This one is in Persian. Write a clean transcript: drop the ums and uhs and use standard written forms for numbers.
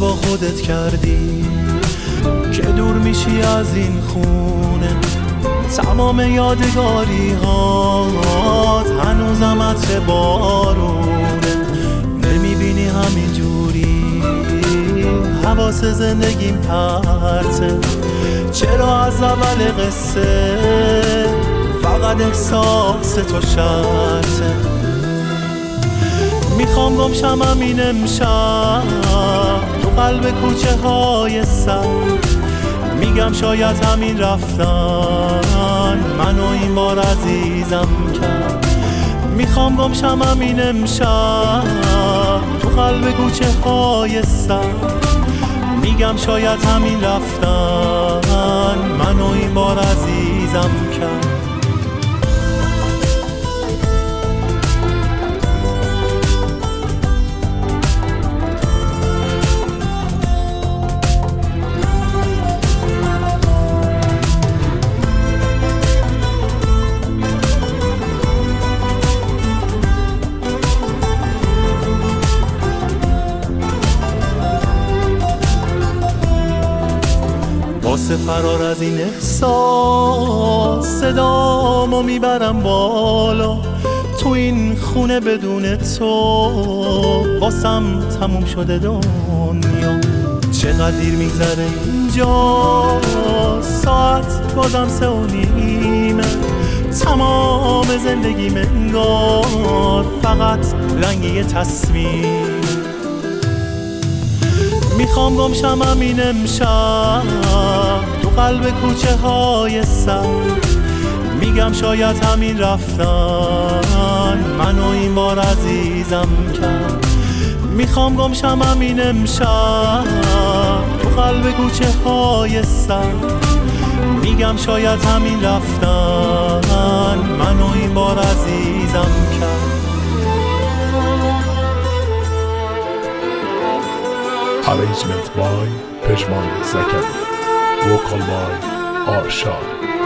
با خودت کردی که دور میشی از این خونه. تمام یادگاری هات هنوزم عطر بارونه. نمیبینی همین جوری حواس زندگیم پرته؟ چرا از اول قصه فقط احساس تو شرطه؟ میخوام گمشم همین امشب تو قلب کوچه های سر. میگم شاید همین رفتن منو این بار عزیزم کرد. میخوام گمشم همین امشب تو قلب کوچه های سر. میگم شاید همین رفتن منو این بار عزیزم کرد. واسه فرار از این احساس صدامو میبرم بالا. تو این خونه بدون تو واسم تموم شده دنیا. چقدر دیر میگذره اینجا ساعت بازم 3:30. تمام زندگیم انگار فقط رنگ یه تصویر. میخوام گمشم همین امشب تو قلب کوچه های سر. میگم شاید همین رفتن منو این بار عزیزم کرد. میخوام گمشم همین امشب تو قلب کوچه های سر. میگم شاید همین رفتن منو این بار عزیزم کرد. Arrangement by Pejman Zakari. Vocal by Arshad.